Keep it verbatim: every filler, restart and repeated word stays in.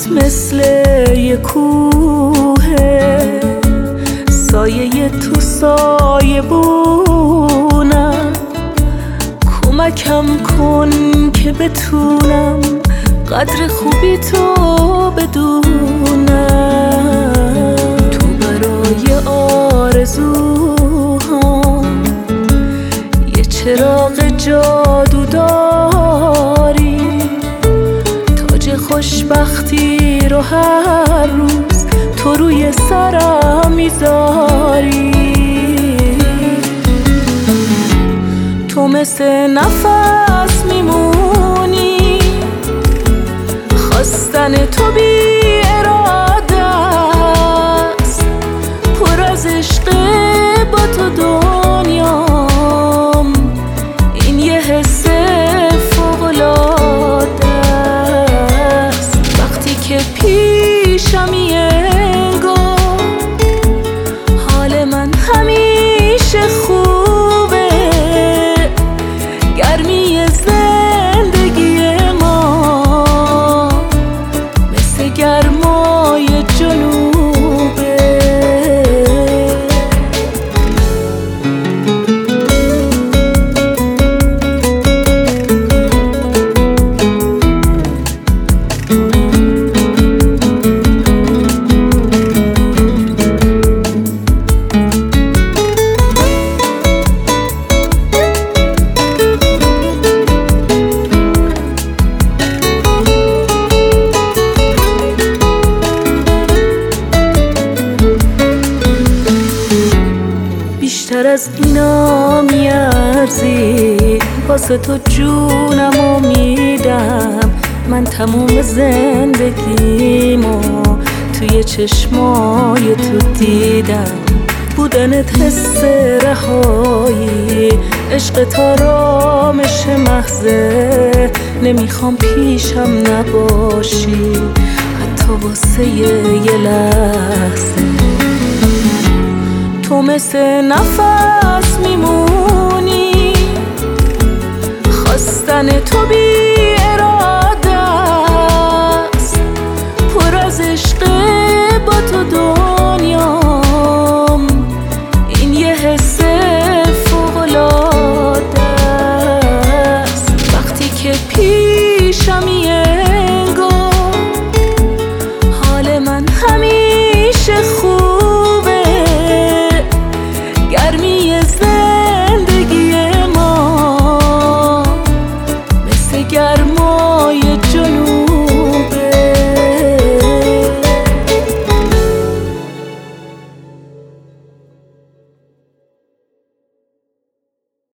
مثل یه کوه، سایه تو سایه بونم. کمکم کن که بتونم قدر خوبی تو بدونم. تو برای آرزوهام یه چراغ جادو داری، تاج خوشبختی رو هر روز تو روی سرم میذاری. تو مثل نفس میمونی، خواستن تو بی اراده است. پر از عشق با تو دنیام، این یه حس فوق‌العاده است. وقتی که پیشمی انگار حال من همیشه خوبه. گرمی زندگی ما مثل گرمای جنوبه. بیشتر از اینا میارزی، واسه تو جونمو میدم. من تموم زندگیمو توی چشمای تو دیدم. بودنت حس رهایی، عشق تا رامش محضه. نمیخوام پیشم نباشی حتی واسه یه لحظه. تو مثل نفس میمونی، خواستن تو بی